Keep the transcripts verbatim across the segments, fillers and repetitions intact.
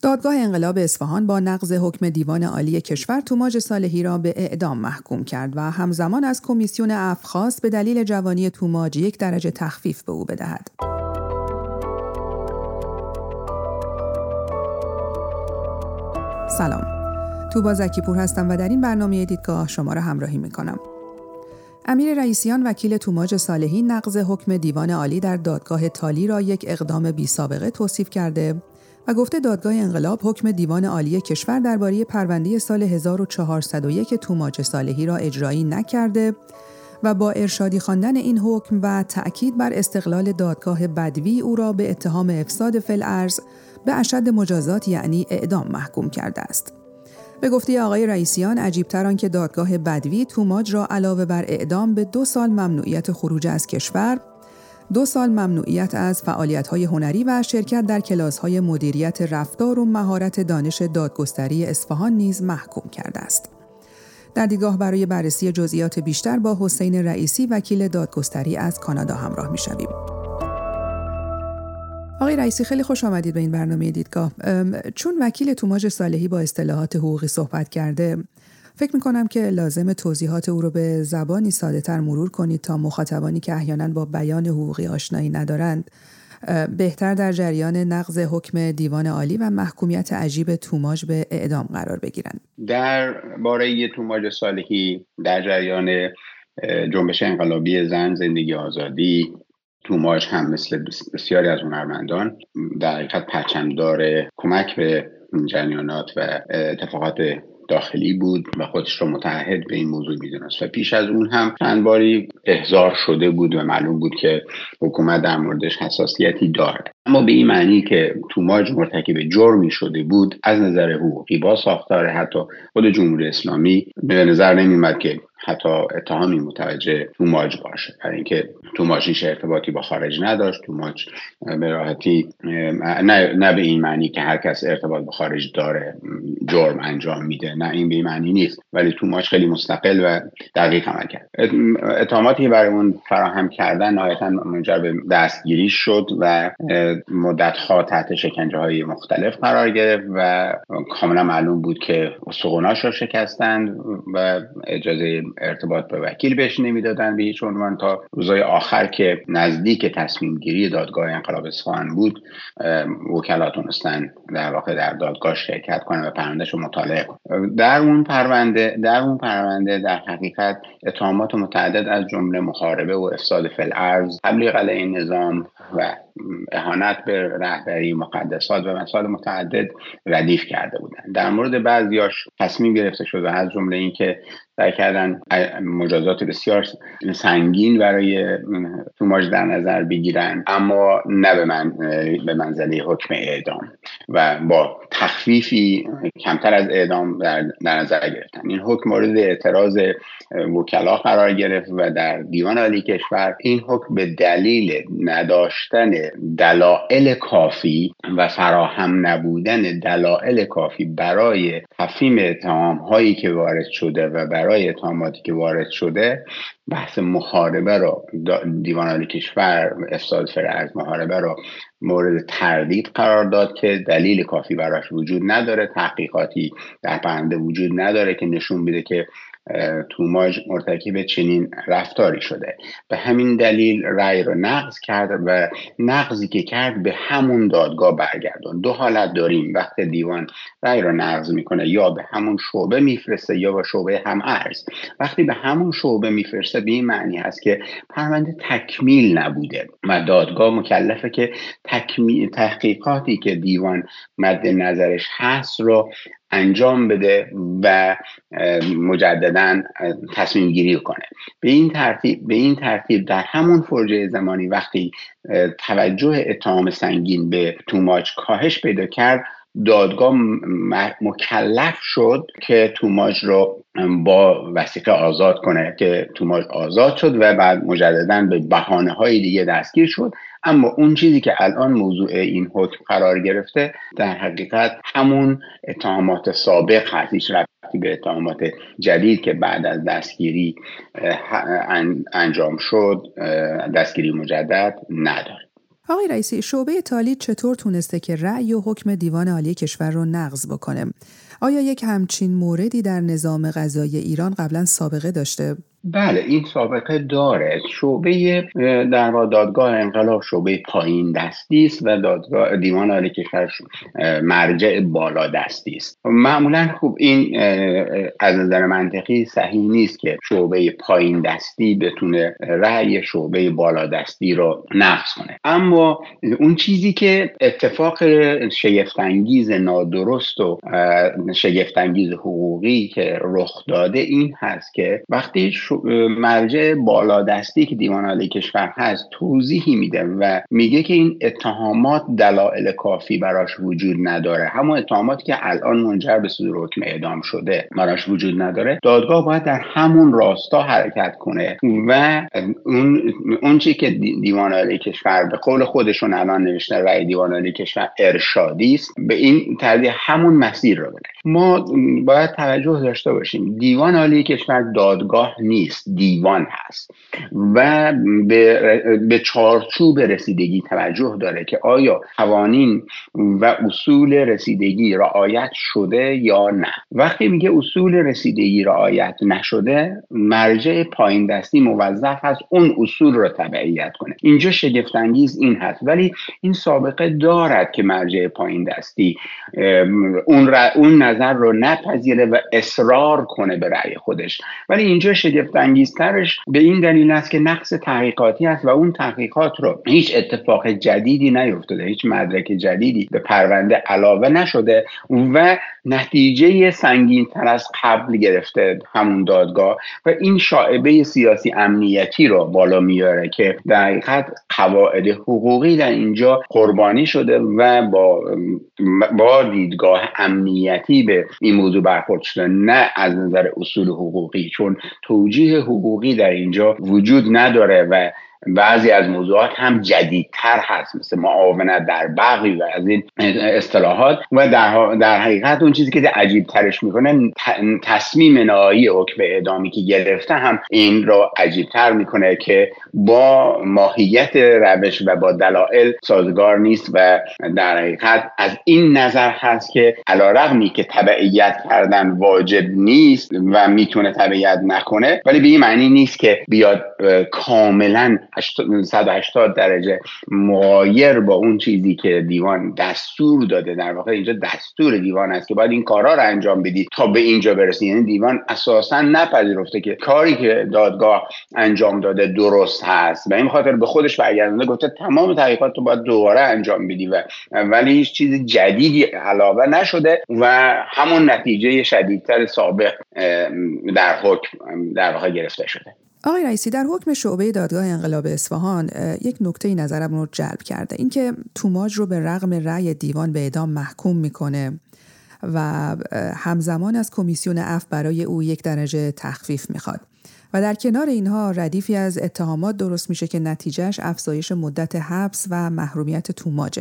دادگاه انقلاب اصفهان با نقض حکم دیوان عالی کشور توماج صالحی را به اعدام محکوم کرد و همزمان از کمیسیون عفو خواست به دلیل جوانی توماج یک درجه تخفیف به او بدهد. سلام. توبا زکی‌پور هستم و در این برنامه دیدگاه شما را همراهی می‌کنم. امیر رئیسیان وکیل توماج صالحی نقض حکم دیوان عالی در دادگاه تالی را یک اقدام بی‌سابقه توصیف کرده و گفته دادگاه انقلاب حکم دیوان عالی کشور درباره پرونده سال هزار و چهارصد و یک توماج صالحی را اجرایی نکرده و با ارشادی خواندن این حکم و تأکید بر استقلال دادگاه بدوی او را به اتهام افساد فی الارض به اشد مجازات یعنی اعدام محکوم کرده است. به گفته آقای رئیسیان عجیب‌تر آن که دادگاه بدوی توماج را علاوه بر اعدام به دو سال ممنوعیت خروج از کشور، دو سال ممنوعیت از فعالیت‌های هنری و شرکت در کلاس‌های مدیریت رفتار و مهارت دانش دادگستری اصفهان نیز محکوم کرده است. در دیدگاه برای بررسی جزئیات بیشتر با حسین رئیسی وکیل دادگستری از کانادا همراه می‌شویم. آقای رئیسی خیلی خوش آمدید به این برنامه دیدگاه. چون وکیل توماج صالحی با اصطلاحات حقوقی صحبت کرده، فکر می‌کنم که لازم توضیحات او رو به زبانی ساده‌تر مرور کنید تا مخاطبانی که احیانا با بیان حقوقی آشنایی ندارند بهتر در جریان نقض حکم دیوان عالی و محکومیت عجیب توماج به اعدام قرار بگیرند. در باره توماج صالحی در جریان جنبش انقلابی زن زندگی آزادی، توماج هم مثل بسیاری از هنرمندان در حقیقت پرچمدار کمک به جریانات و اتفاقات داخلی بود و خودش رو متعهد به این موضوع می‌دونست و پیش از اون هم چند باری احضار شده بود و معلوم بود که حکومت در موردش حساسیتی دارد. اما به این معنی که توماج مرتکب جرمی شده بود از نظر حقوقی با ساختار حتی خود جمهوری اسلامی به نظر نمی‌آمد که حتی اتهامی متوجه توماج باشه، برای اینکه توماج هیچ ارتباطی با خارج نداشت. توماج به راحتی نه, نه به این معنی که هر کس ارتباط با خارج داره جرم انجام میده، نه این به این معنی نیست، ولی توماج خیلی مستقل و دقیق عمل کرد. اتهاماتی برای اون فراهم کردن نهایتاً منجر به دستگیری شد و مدت‌ها تحت شکنجه‌های مختلف قرار گرفت و کاملا معلوم بود که استخوان‌هاش رو شکستند و اجازه ارتباط با وکیل بهش نمیدادن به هیچ عنوان تا روزهای آخر که نزدیک تصمیم گیری دادگاه انقلاب اصفهان بود وکلا تونستن در واقع در دادگاه شرکت کنن و پروندهشو مطالعه کنن. در اون پرونده در اون پرونده در حقیقت اتهامات متعدد از جمله محاربه و افساد فی الارض، تبلیغ علیه نظام و اهانت به رهبری مقدسات و مسائل متعدد ردیف کرده بودند. در مورد بعضیاش تصمیم گرفته شد و از جمله این که سعی کردن مجازات بسیار سنگین برای توماج در نظر بگیرن، اما نه به من به منزله حکم اعدام و با تخفیفی کمتر از اعدام در نظر گرفتن. این حکم مورد اعتراض وکلا قرار گرفت و در دیوان عالی کشور این حکم به دلیل نداشتن دلایل کافی و فراهم نبودن دلایل کافی برای تفهیم اتهام هایی که وارد شده و برای اتهاماتی که وارد شده بحث محاربه رو دیوان عالی کشور افساد فی الارض محاربه رو مورد تردید قرار داد که دلیل کافی براش وجود نداره، تحقیقاتی در پرونده وجود نداره که نشون بده که توماج مرتکب چنین رفتاری شده. به همین دلیل رأی رو نقض کرد و نقضی که کرد به همون دادگاه برگردون. دو حالت داریم وقتی دیوان رأی رو نقض میکنه، یا به همون شعبه میفرسته یا با شعبه هم ارز. وقتی به همون شعبه میفرسته به این معنی هست که پرونده تکمیل نبوده و دادگاه مکلفه که تکمیل تحقیقاتی که دیوان مد نظرش هست رو انجام بده و مجدداً تصمیم گیری کنه. به این ترتیب به این ترتیب در همون فرجه زمانی وقتی توجه اتهام سنگین به توماج کاهش پیدا کرد، دادگاه مکلف شد که توماج رو با وثیقه آزاد کنه که توماج آزاد شد و بعد مجدداً به بهانه‌های دیگه دستگیر شد. اما اون چیزی که الان موضوع این حکم قرار گرفته در حقیقت همون اتهامات سابق هست، هیچ ربطی به اتهامات جدید که بعد از دستگیری انجام شد، دستگیری مجدد نداره. آقای رئیسی، شعبه تالی چطور تونسته که رأی و حکم دیوان عالی کشور رو نقض بکنه؟ آیا یک همچین موردی در نظام قضایی ایران قبلا سابقه داشته؟ بله، این سابقه داره. شعبه در واقع دادگاه انقلاب شعبه پایین دستی است و دادگاه دیوان عالی کشور مرجع بالا دستی است. معمولا خوب این از نظر منطقی صحیح نیست که شعبه پایین دستی بتونه رأی شعبه بالا دستی رو نقض کنه. اما اون چیزی که اتفاق شگفت‌انگیز نادرست و شگفت‌انگیز حقوقی که رخ داده این هست که وقتی مرجع بالادستی که دیوان عالی کشور هست توضیحی میده و میگه که این اتهامات دلایل کافی براش وجود نداره، همون اتهاماتی که الان منجر به صدور حکم اعدام شده براش وجود نداره، دادگاه باید در همون راستا حرکت کنه و اون اون چیزی که دیوان عالی کشور به قول خودشون الان نوشته رأی دیوان عالی کشور ارشادی است، به این ترتیب همون مسیر رو بره. ما باید توجه داشته باشیم دیوان عالی کشور دادگاه نیست، دیوان هست و به, به چارچوب رسیدگی توجه داره که آیا قوانین و اصول رسیدگی رعایت شده یا نه. وقتی میگه اصول رسیدگی رعایت نشده، مرجع پایین دستی موظف هست اون اصول رو تبعیت کنه. اینجا شگفت‌انگیز این هست، ولی این سابقه دارد که مرجع پایین دستی اون, ر... اون نظر رو نپذیره و اصرار کنه به رأی خودش. ولی اینجا شگفت‌انگیزترش به این دلیل است که نقص تحقیقاتی است و اون تحقیقات رو هیچ اتفاق جدیدی نیفتاده، هیچ مدرک جدیدی به پرونده علاوه نشده و نتیجه سنگین تر از قبل گرفته همون دادگاه و این شائبه سیاسی امنیتی رو بالا میاره که در حقیقت قواعد حقوقی در اینجا قربانی شده و با با دیدگاه امنیتی به این موضوع برخورد شده، نه از نظر اصول حقوقی، چون توجیه حقوقی در اینجا وجود نداره و بعضی از موضوعات هم جدیدتر هست، مثل معاونت در بغی و از این اصطلاحات و در, در حقیقت اون چیزی که عجیب ترش میکنه تصمیم نهایی حکم اعدامی که گرفته هم این رو عجیب تر میکنه که با ماهیت روش و با دلایل سازگار نیست و در حقیقت از این نظر هست که علیرغمی که تبعیت کردن واجب نیست و میتونه تبعیت نکنه، ولی به این معنی نیست که بیاد کاملا صد و هشتاد درجه مغایر با اون چیزی که دیوان دستور داده. در واقع اینجا دستور دیوان است که باید این کارا رو انجام بدید تا به اینجا برسید. یعنی دیوان اساسا نپذیرفته که کاری که دادگاه انجام داده درست هست و این خاطر به خودش برگردونده گفته تمام تحقیقات رو باید دوباره انجام بدی و ولی هیچ چیز جدیدی علاوه نشده و همون نتیجه شدیدتر سابق در حکم در واقع گرفته شده. آقای رئیسی، در حکم شعبه دادگاه انقلاب اصفهان یک نکته نظرم رو جلب کرده، اینکه توماج رو به رغم رأی دیوان به اعدام محکوم میکنه و همزمان از کمیسیون عفو برای او یک درجه تخفیف میخواد و در کنار اینها ردیفی از اتهامات درست میشه که نتیجهش افزایش مدت حبس و محرومیت توماجه.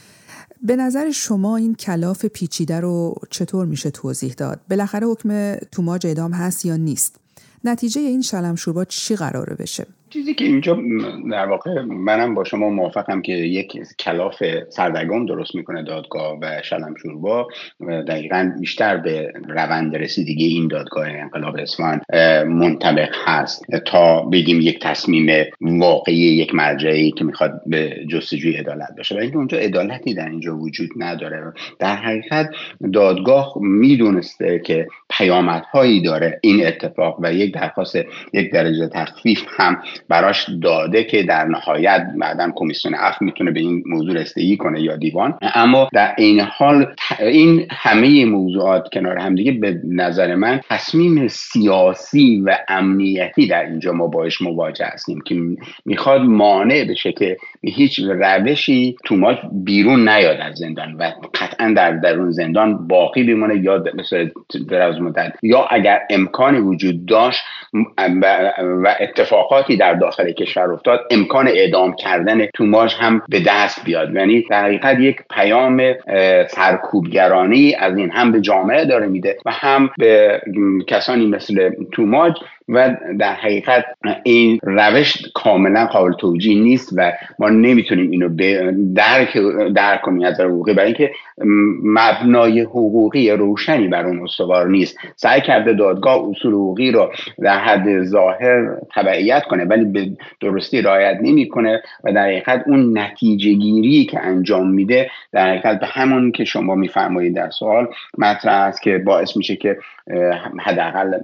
به نظر شما این کلاف پیچیده رو چطور میشه توضیح داد؟ بالاخره حکم توماج اعدام هست یا نیست؟ نتیجه این شلمشوربا چی قراره بشه؟ چیزی که اینجا در واقع منم با شما موافقم که یک کلاف سردرگم درست میکنه دادگاه و شلمشوربا دقیقاً بیشتر به روند رسیدگی این دادگاه انقلاب اصفهان منطبق هست تا بگیم یک تصمیم واقعی یک مرجعی که میخواد به جستجوی عدالت باشه و اینکه اونجا عدالتی در اینجا وجود نداره. در حقیقت دادگاه میدونسته که پیامدهایی داره این اتفاق و یک درخواست یک درجه تخفیف هم براش داده که در نهایت بعداً کمیسیون عفو میتونه به این موضوع رسیدگی کنه یا دیوان. اما در این حال این همه موضوعات کنار هم دیگه به نظر من تصمیم سیاسی و امنیتی در اینجا ما باش مواجه هستیم که میخواد مانع بشه که به هیچ روشی توماج بیرون نیاد از زندان و قطعا در درون زندان باقی بمونه یا مثلا دراز مدت، یا اگر امکانی وجود داشت و اتفاقاتی در داخل کشور افتاد امکان اعدام کردن توماج هم به دست بیاد. یعنی در حقیقت یک پیام سرکوبگرانی از این هم به جامعه داره میده و هم به کسانی مثل توماج و در حقیقت این روش کاملا قابل توجیه نیست و ما نمیتونیم اینو درک درک کنیم از حقوقی، برای اینکه مبنای حقوقی روشنی بر اون استوار نیست. سعی کرده دادگاه اصول حقوقی رو در حد ظاهر تبعیت کنه ولی به درستی رعایت نمیکنه و در حقیقت اون نتیجه گیری که انجام میده در حقیقت به همون که شما میفرمایید در سوال مطرح است که باعث میشه که حداقل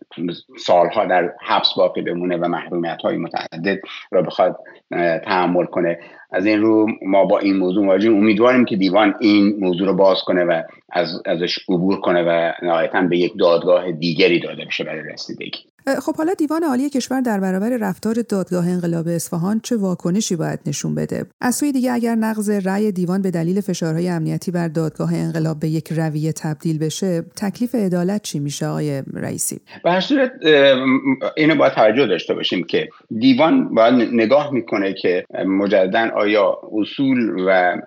سالها در حبس باقی بمونه و محرومیت‌های متعدد را بخواد تحمل کنه. از این رو ما با این موضوع مواجهیم. امیدواریم که دیوان این موضوع رو باز کنه و از ازش عبور کنه و نهایتاً به یک دادگاه دیگری داده بشه برای رسیدگی. خب حالا دیوان عالی کشور در برابر رفتار دادگاه انقلاب اصفهان چه واکنشی باید نشون بده؟ از سوی دیگه اگر نقض رأی دیوان به دلیل فشارهای امنیتی بر دادگاه انقلاب به یک رویه تبدیل بشه، تکلیف عدالت چی میشه آقای رئیسی؟ به هر صورت اینو باید توجه داشته باشیم که دیوان باید نگاه میکنه که مجدداً آیا اصول و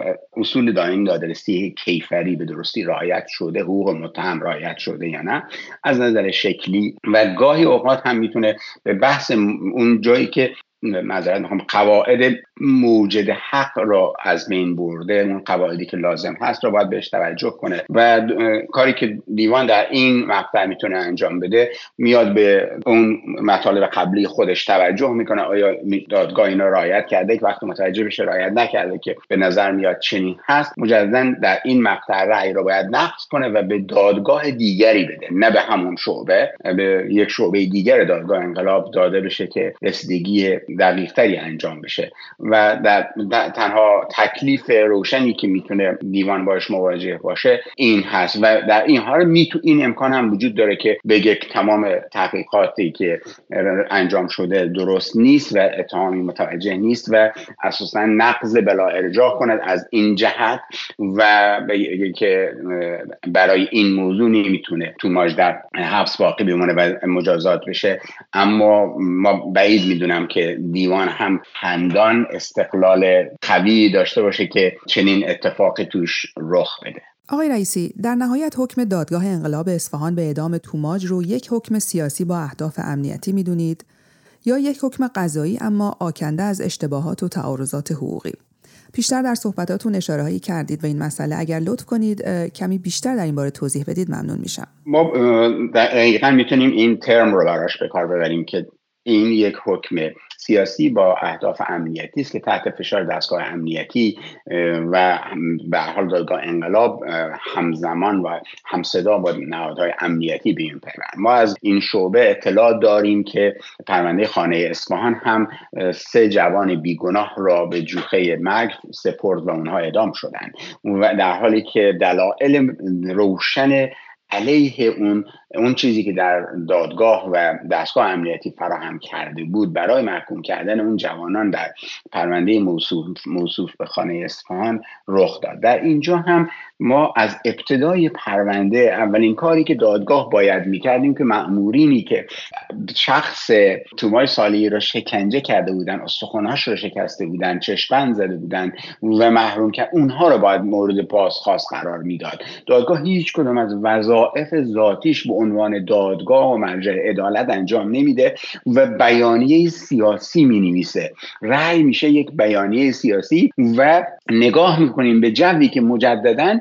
اصول دائمی دادرسی کیفری به درستی رعایت شده، حقوق متهم رعایت شده یا نه، از نظر شکلی و گاهی اوقات هم میتونه به بحث اون جایی که معذرت میخوام قواعد موجد حق را از بین برده، اون قواعدی که لازم هست را باید بهش توجه کنه و کاری که دیوان در این مقطع میتونه انجام بده میاد به اون مطالب قبلی خودش توجه میکنه. آیا دادگاه اینا رعایت کرده؟ که وقتی متوجه بشه رعایت نکرده که به نظر میاد چنین هست، مجددا در این مقطع رأی را باید نقض کنه و به دادگاه دیگری بده، نه به همون شعبه، به یک شعبه دیگر دادگاه انقلاب داده بشه که رسیدگی دقیق‌تری انجام بشه. و در, در تنها تکلیف روشنی که میتونه دیوان باش مواجه باشه این هست و در این حال میتو این امکان هم وجود داره که بگه تمام تحقیقاتی که انجام شده درست نیست و اتهامی متوجه نیست و اساساً نقض بلا ارجاع کند از این جهت و بگه که برای این موضوع نمیتونه توماج در حبس باقی بمونه و مجازات بشه. اما ما بعید میدونم که دیوان هم همدان استقلال قوی داشته باشه که چنین اتفاقی توش رخ بده. آقای رئیسی، در نهایت حکم دادگاه انقلاب اصفهان به اعدام توماج رو یک حکم سیاسی با اهداف امنیتی میدونید یا یک حکم قضایی اما آکنده از اشتباهات و تعارضات حقوقی؟ پیشتر در صحبتاتون اشاره هایی کردید به این مسئله، اگر لطف کنید کمی بیشتر در این باره توضیح بدید ممنون میشم. ما دقیقاً میتونیم این ترم رو براش به کار ببریم که این یک حکم سیاسی با اهداف امنیتی است که تحت فشار دستگاه امنیتی و به هر حال دادگاه انقلاب همزمان و همصدا با نهادهای امنیتی به این پیوند. ما از این شعبه اطلاع داریم که پرونده خانه اصفهان هم سه جوان بیگناه را به جوخه مرگ سپرد و اونها اعدام شدند و در حالی که دلایل روشن علیه اون اون چیزی که در دادگاه و دستگاه امنیتی فراهم کرده بود برای محکوم کردن اون جوانان در پرونده موصوف موصوف به خانه اصفهان رخ داد. در اینجا هم ما از ابتدای پرونده اولین کاری که دادگاه باید میکردیم که مأمورینی که شخص توماج صالحی را شکنجه کرده بودن، استخوان‌هاش را شکسته بودن، چشم‌بند زده بودن و محروم کرد، اونها را باید مورد بازخواست قرار میداد. دادگاه هیچ کدام از وظایف ذاتیش به عنوان دادگاه و مرجع عدالت انجام نمیده و بیانیه سیاسی مینویسه. رأی میشه یک بیانیه سیاسی و نگاه میکنیم به جوی که مجدداً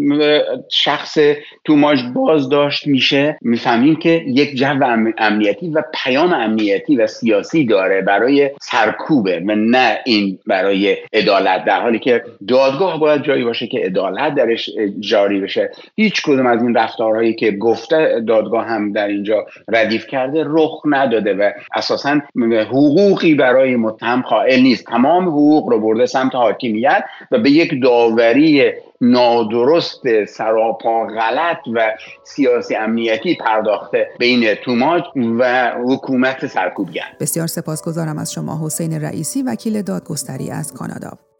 شخص توماج بازداشت میشه، میفهمیم که یک جو امنیتی و پیام امنیتی و سیاسی داره برای سرکوبه و نه این برای عدالت، در حالی که دادگاه باید جایی باشه که عدالت درش جاری بشه. هیچ کدوم از این رفتارهایی که گفته دادگاه هم در اینجا ردیف کرده رخ نداده و اساساً حقوقی برای متهم قائل نیست. تمام حقوق رو برده سمت حاکمیت و به یک داوری نادرست سراپا غلط و سیاسی امنیتی پرداخته بین توماج و حکومت سرکوبگر. بسیار سپاسگزارم از شما حسین رئیسی، وکیل دادگستری از کانادا.